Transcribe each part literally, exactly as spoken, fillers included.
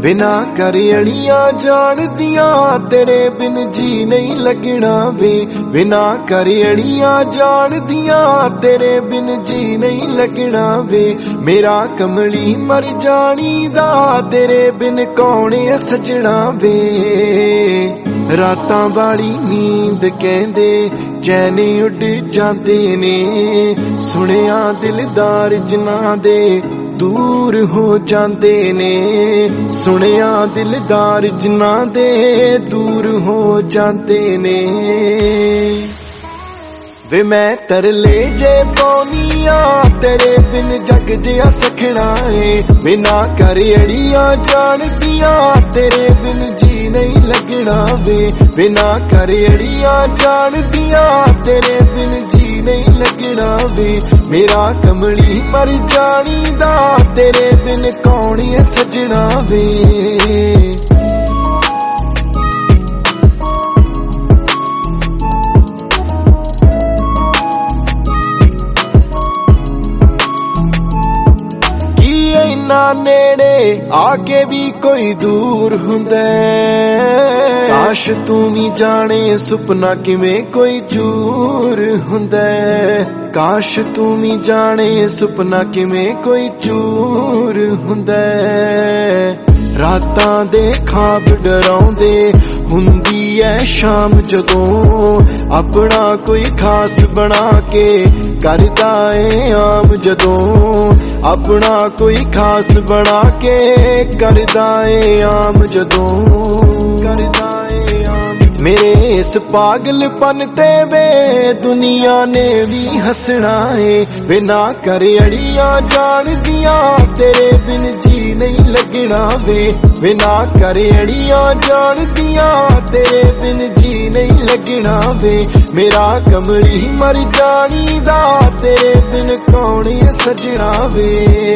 बिना कर अड़ियां जान दिया तेरे बिन जी नहीं लगना वे। बिना कर अड़ियां जान दिया तेरे बिन जी नहीं लगना वे। मेरा कमली मर जानी दा तेरे बिन कौन सजना वे। रातां वाली नींद कहंदे चैन उड जांदे ने, सुनिया दिलदार जिन्हां दे दूर हो जांदे ने। सुनिया दिलदार जिन्हां दे दूर हो जांदे ने। वे मैं तरले जे पाउनिया तेरे बिन जग जिया सखना है। बिना कर अड़ियां जान दिया तेरे बिन जी नहीं लगना वे। बिना कर अड़ियां जान दिया तेरे बिन जी नहीं लगना वे। मेरा कमली मर जानी दा तेरे बिन कौन सजना वे। इन्ना नेड़े आके भी कोई दूर हुंदा। काश तू भी जाने सुपना किवें कोई चूर हुंदा। काश तू भी जाने सुपना किवें कोई चूर हुंदा। रातां दे ख्वाब डराउंदे हुंदी ऐ शाम जदों, अपना कोई खास बना के करदा ऐ आम जदों। अपना कोई खास बना के करदा ऐ आम जदों। करदा ऐ आम मेरे इस पागलपन ते वे दुनिया ने भी हसना है। बिना कर अड़ियां जान दिया तेरे बिन जी नहीं लगना वे। बिना कर अड़ियां जान दिया तेरे बिन जी नहीं लगना वे। मेरा कमली मर जानी दा तेरे बिन कौन सजना वे।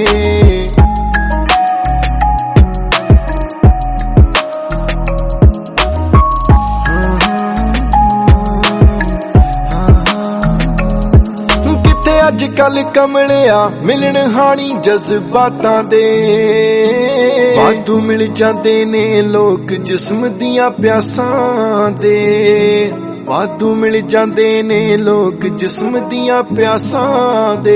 अज कल कमलिया मिलन हानी जज्बातां दे, वाधू मिल जांदे ने लोग जिस्म दियां प्यासां दे। वाधू मिल जांदे ने लोग जिस्म दियां प्यासां दे।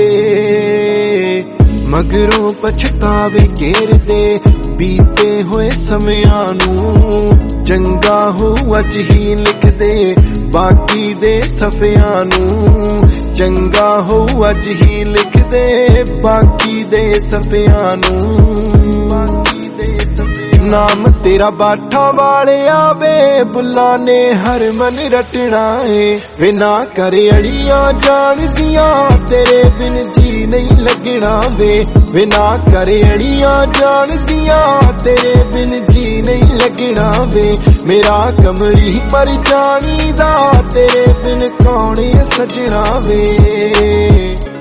मगरों पछतावे घेरदे बीते होए समयां नूं। चंगा हो अज ही लिख दे बाकी दे सफियां नूं। चंगा हो अज ही लिख दे बाकी दे सफियां नूं। नाम तेरा बाठा वाले आवे बुला ने हर मन रटना है। बिना कर अड़ियां जान दिया तेरे बिन जी नहीं लगना वे। बिना कर अड़ियां जान दिया तेरे बिन जी नहीं लगना वे। मेरा कमली मर जानी दा तेरे बिन कौन सजना वे।